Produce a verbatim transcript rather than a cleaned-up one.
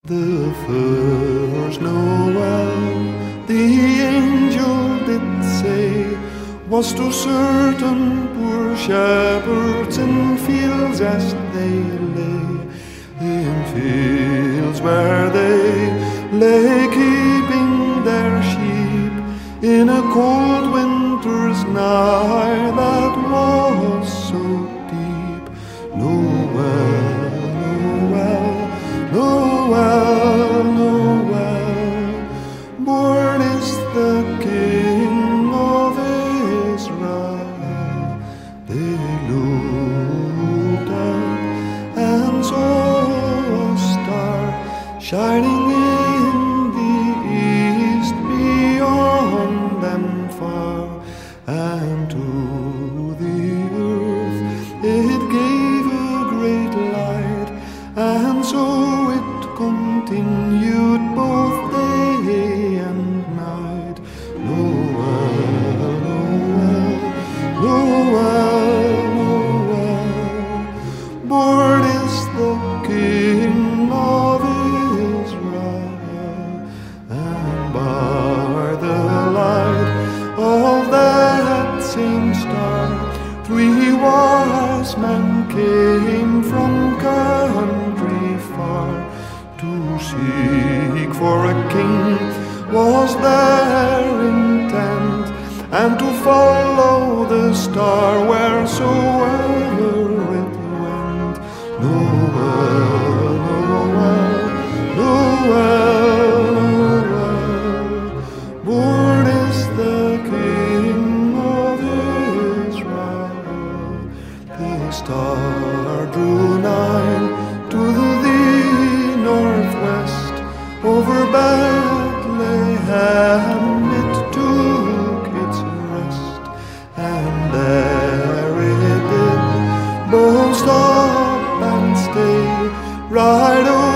The first Noel, the angel did say, was to certain poor shepherds in fields as they lay, in fields where they lay keeping their sheep in a cold winter's night that was so deep. Noel, Noel, Noel, Noel, born is the King of Israel. They looked up and saw a star shining in the east beyond them far, and to the earth it gave a great light, and so it continued both day and night. Noel, Noel, Noel, Noel, born is the King of Israel, and by the light of that same star, three wise men came from country far. To seek for a king was their intent, and to follow the star wheresoever it went. Noel, Noel, Noel, Noel, born is the King of Israel. The star drew nigh to the northwest, over Bethlehem it took its rest, and there it did both stop and stay right over